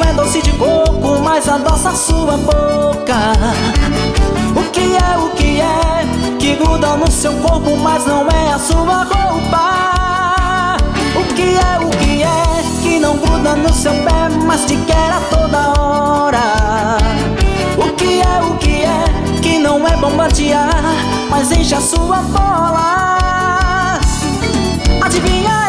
é doce de coco, mas adoça sua boca. O que é que gruda no seu corpo, mas não é a sua roupa? O que é que não gruda no seu pé, mas te quer a toda hora? O que é que não é bombardear, mas enche a sua bola? Adivinha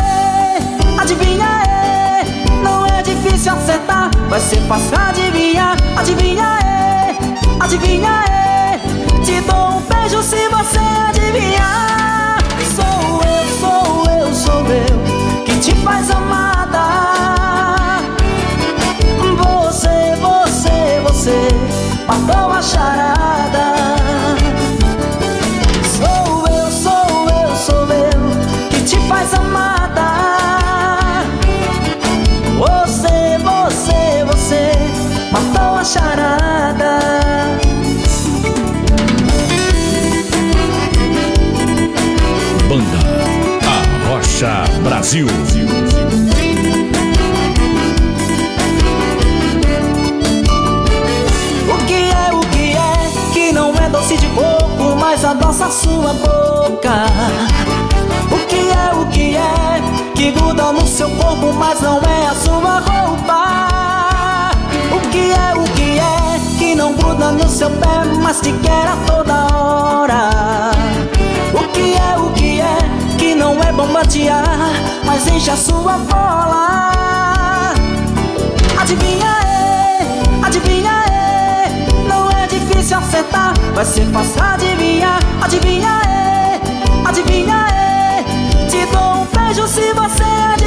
não é difícil acertar, vai ser fácil adivinhar. Adivinha te dou um beijo se você adivinhar. Sou eu que te faz amada. Você matou a charada. Sou eu que te faz amada. Você matou a charada. Banda Arrocha Brasil. O que é que não é doce de coco, mas adoça sua boca? O que é que gruda no seu corpo, mas não é a sua roupa? O que é que não gruda no seu pé, mas te quer a toda hora? O que é que não é bombardear, mas enche a sua bola? Adivinha não é difícil acertar, vai ser fácil adivinhar. Adivinha te dou um beijo se você adivinhar.